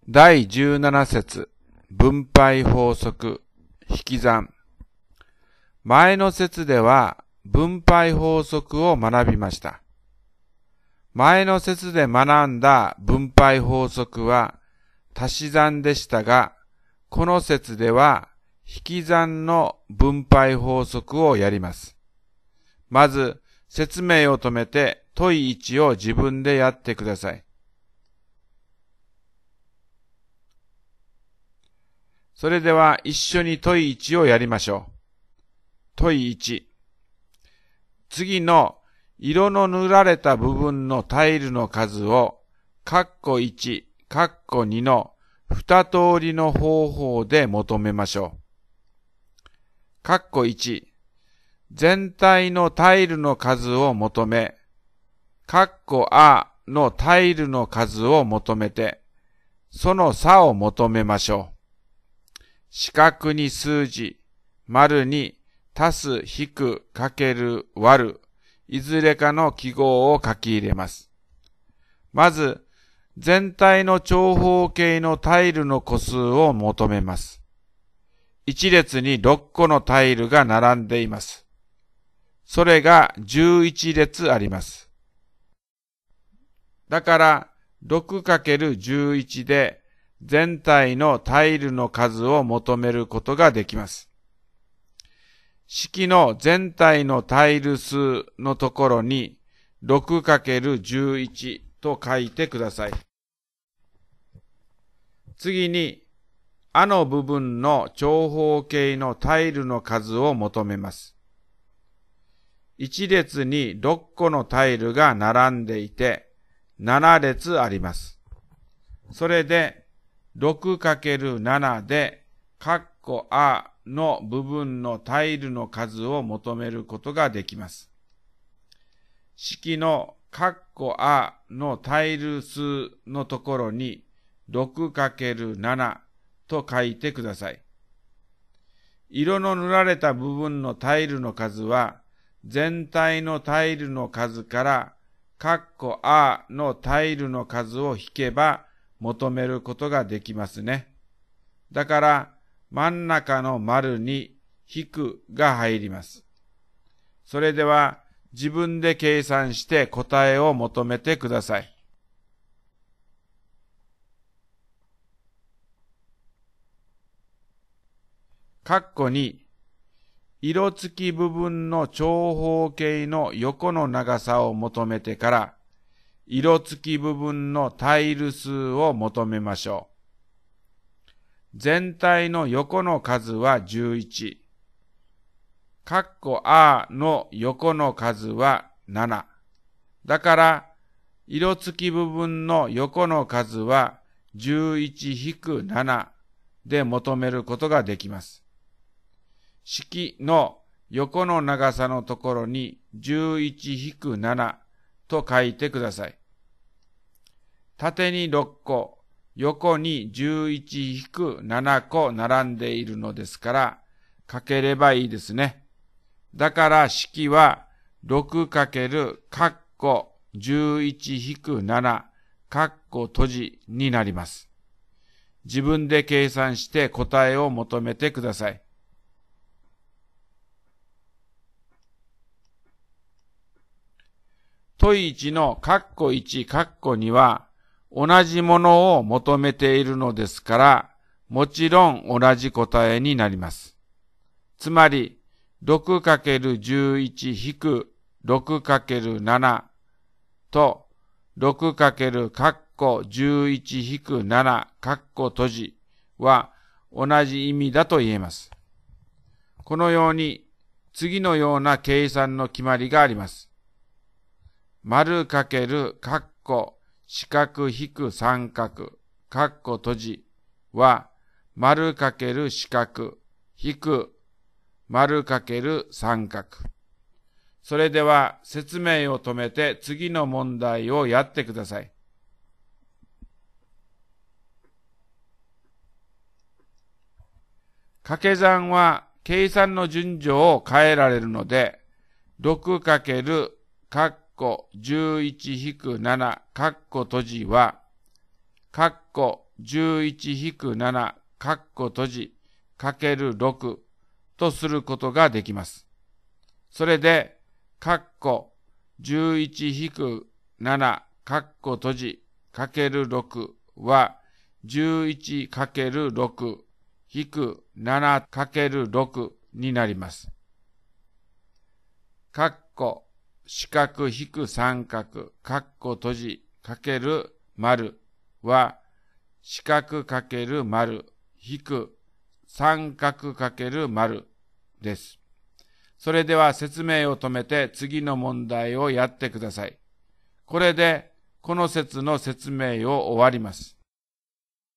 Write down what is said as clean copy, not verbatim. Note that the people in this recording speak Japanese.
第17節、分配法則、引き算。前の節では分配法則を学びました。前の節で学んだ分配法則は足し算でしたが、この節では引き算の分配法則をやります。まず説明を止めて問い1を自分でやってください。それでは一緒に問い1をやりましょう。問い1。次の色の塗られた部分のタイルの数を、括弧1、括弧2の2通りの方法で求めましょう。括弧1、全体のタイルの数を求め、括弧あのタイルの数を求めて、その差を求めましょう。四角に数字、丸に足す、引く、かける、割る、いずれかの記号を書き入れます。まず、全体の長方形のタイルの個数を求めます。一列に6個のタイルが並んでいます。それが11列あります。だから、6×11 で全体のタイルの数を求めることができます。式の全体のタイル数のところに 6×11 と書いてください。次に、あの部分の長方形のタイルの数を求めます。一列に6個のタイルが並んでいて、7列あります。それで、6×7 で、括弧あの部分のタイルの数を求めることができます。式の括弧あのタイル数のところに 6×7 と書いてください。色の塗られた部分のタイルの数は全体のタイルの数から括弧あのタイルの数を引けば求めることができますね。だから真ん中の丸に引くが入ります。それでは自分で計算して答えを求めてください。括弧2、色付き部分の長方形の横の長さを求めてから、色付き部分のタイル数を求めましょう。全体の横の数は11。括弧あの横の数は7。だから、色付き部分の横の数は 11-7 で求めることができます。式の横の長さのところに 11-7 と書いてください。縦に6個、横に 11-7 個並んでいるのですから、書ければいいですね。だから式は 6× 括弧 11-7 括弧閉じになります。自分で計算して答えを求めてください。問い1の括弧1括弧2は同じものを求めているのですから、もちろん同じ答えになります。つまり、6×11-6×7 と 6× 括弧 11-7 括弧閉じは同じ意味だと言えます。このように、次のような計算の決まりがあります。丸かける括弧四角引く三角括弧閉じは丸かける四角引く丸かける三角。それでは説明を止めて次の問題をやってください。掛け算は計算の順序を変えられるので、6×括弧 11-7 括弧閉じは括弧 11-7かっこ閉じかける6とすることができます。それで、かっこ11-7かっこ閉じかける6は 11×6-7 かける6になります。かっこ四角引く三角かっこ閉じかける丸は四角かける丸引く三角かける丸です。それでは説明を止めて次の問題をやってください。これでこの説の説明を終わります。